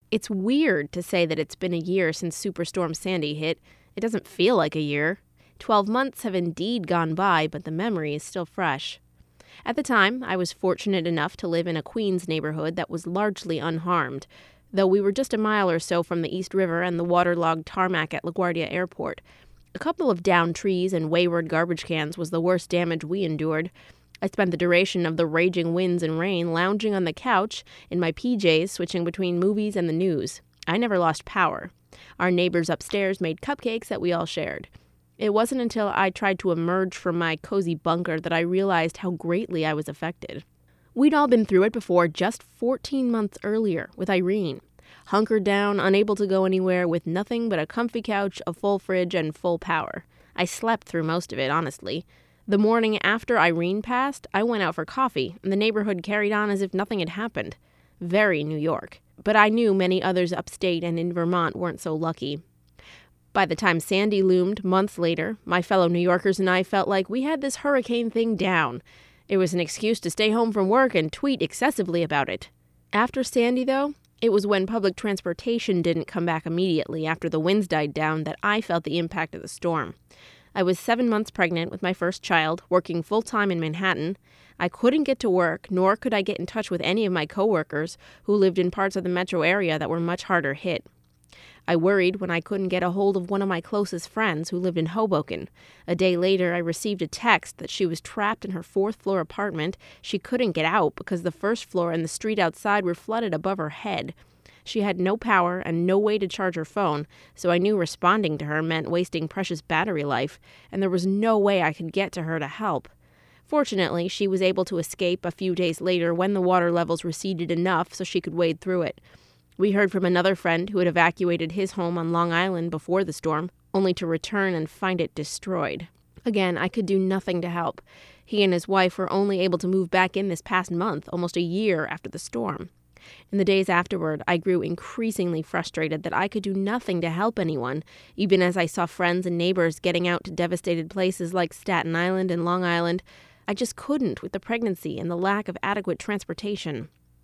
It's weird to say that it's been a year since Superstorm Sandy hit. It doesn't feel like a year. 12 months have indeed gone by, but the memory is still fresh. At the time, I was fortunate enough to live in a Queens neighborhood that was largely unharmed, though we were just a mile or so from the East River and the waterlogged tarmac at LaGuardia Airport. A couple of downed trees and wayward garbage cans was the worst damage we endured. I spent the duration of the raging winds and rain lounging on the couch in my PJs, switching between movies and the news. I never lost power. Our neighbors upstairs made cupcakes that we all shared. It wasn't until I tried to emerge from my cozy bunker that I realized how greatly I was affected. We'd all been through it before just 14 months earlier with Irene. Hunkered down, unable to go anywhere, with nothing but a comfy couch, a full fridge, and full power. I slept through most of it, honestly. The morning after Irene passed, I went out for coffee, and the neighborhood carried on as if nothing had happened. Very New York. But I knew many others upstate and in Vermont weren't so lucky. By the time Sandy loomed, months later, my fellow New Yorkers and I felt like we had this hurricane thing down. It was an excuse to stay home from work and tweet excessively about it. After Sandy, though, it was when public transportation didn't come back immediately after the winds died down that I felt the impact of the storm. I was 7 months pregnant with my first child, working full-time in Manhattan. I couldn't get to work, nor could I get in touch with any of my coworkers who lived in parts of the metro area that were much harder hit. I worried when I couldn't get a hold of one of my closest friends who lived in Hoboken. A day later, I received a text that she was trapped in her fourth-floor apartment. She couldn't get out because the first floor and the street outside were flooded above her head. She had no power and no way to charge her phone, so I knew responding to her meant wasting precious battery life, and there was no way I could get to her to help. Fortunately, she was able to escape a few days later when the water levels receded enough so she could wade through it. We heard from another friend who had evacuated his home on Long Island before the storm, only to return and find it destroyed. Again, I could do nothing to help. He and his wife were only able to move back in this past month, almost a year after the storm. In the days afterward, I grew increasingly frustrated that I could do nothing to help anyone, even as I saw friends and neighbors getting out to devastated places like Staten Island and Long Island. I just couldn't with the pregnancy and the lack of adequate transportation.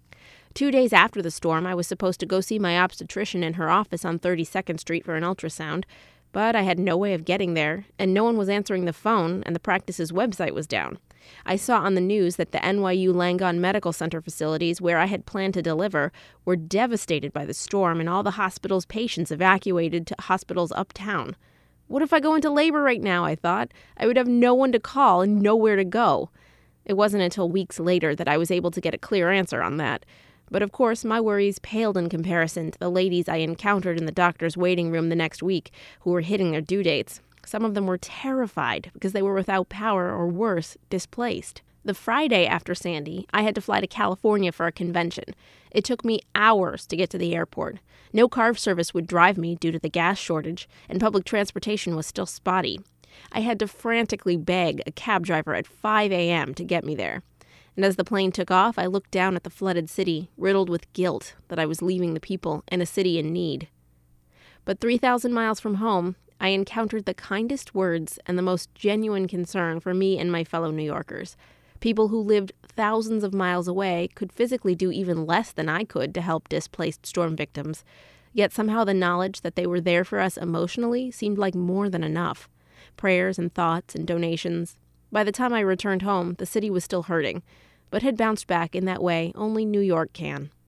2 days after the storm, I was supposed to go see my obstetrician in her office on 32nd Street for an ultrasound, but I had no way of getting there, and no one was answering the phone, and the practice's website was down. I saw on the news that the NYU Langone Medical Center facilities where I had planned to deliver were devastated by the storm and all the hospital's patients evacuated to hospitals uptown. What if I go into labor right now, I thought? I would have no one to call and nowhere to go. It wasn't until weeks later that I was able to get a clear answer on that. But of course, my worries paled in comparison to the ladies I encountered in the doctor's waiting room the next week who were hitting their due dates. Some of them were terrified because they were without power or worse, displaced. The Friday after Sandy, I had to fly to California for a convention. It took me hours to get to the airport. No car service would drive me due to the gas shortage, and public transportation was still spotty. I had to frantically beg a cab driver at 5 a.m. to get me there. And as the plane took off, I looked down at the flooded city, riddled with guilt that I was leaving the people in a city in need. But 3,000 miles from home, I encountered the kindest words and the most genuine concern for me and my fellow New Yorkers. People who lived thousands of miles away could physically do even less than I could to help displaced storm victims. Yet somehow the knowledge that they were there for us emotionally seemed like more than enough. Prayers and thoughts and donations. By the time I returned home, the city was still hurting, but had bounced back in that way only New York can.